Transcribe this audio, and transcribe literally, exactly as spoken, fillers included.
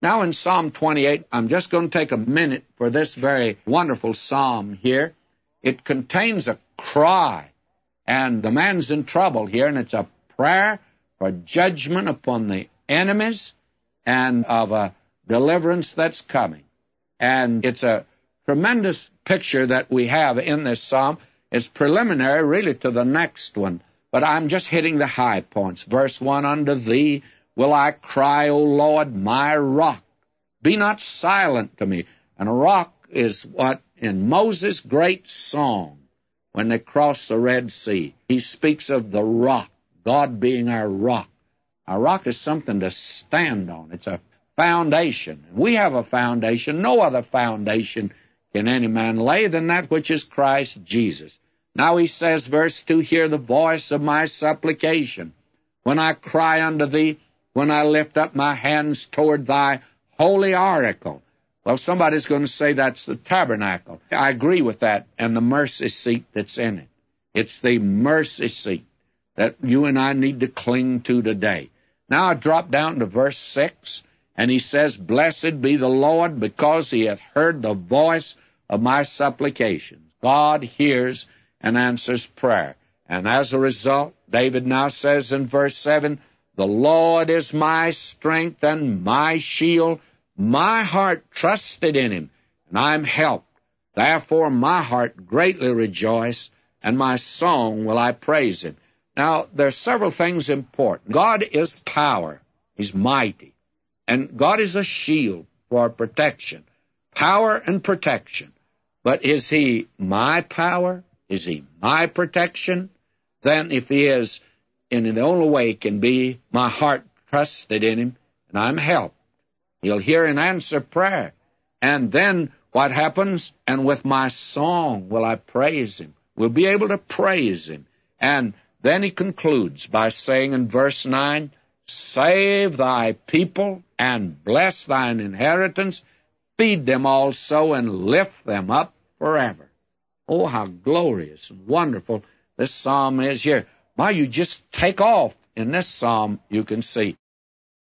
Now in Psalm twenty-eight, I'm just going to take a minute for this very wonderful psalm here. It contains a cry, and the man's in trouble here, and it's a prayer for judgment upon the enemies and of a deliverance that's coming. And it's a tremendous picture that we have in this psalm. It's preliminary, really, to the next one, but I'm just hitting the high points. Verse one, unto thee will I cry, O Lord, my rock. Be not silent to me. And a rock is what, in Moses' great song, when they crossed the Red Sea, he speaks of the rock, God being our rock. Our rock is something to stand on. It's a foundation. We have a foundation. No other foundation can any man lay than that which is Christ Jesus. Now he says, verse two, hear the voice of my supplication. When I cry unto thee, when I lift up my hands toward thy holy oracle. Well, somebody's going to say that's the tabernacle. I agree with that, and the mercy seat that's in it. It's the mercy seat that you and I need to cling to today. Now I drop down to verse six, and he says, blessed be the Lord, because he hath heard the voice of my supplications. God hears and answers prayer. And as a result, David now says in verse seven, the Lord is my strength and my shield. My heart trusted in him, and I am helped. Therefore my heart greatly rejoiced, and my song will I praise him. Now, there are several things important. God is power. He's mighty. And God is a shield for protection. Power and protection. But is he my power? Is he my protection? Then if he is, in the only way it can be, my heart trusted in him, and I'm helped. He'll hear and answer prayer. And then what happens? And with my song will I praise him. We'll be able to praise him. And then he concludes by saying in verse nine, save thy people and bless thine inheritance. Feed them also and lift them up forever. Oh, how glorious and wonderful this psalm is here. Why, you just take off in this psalm, you can see.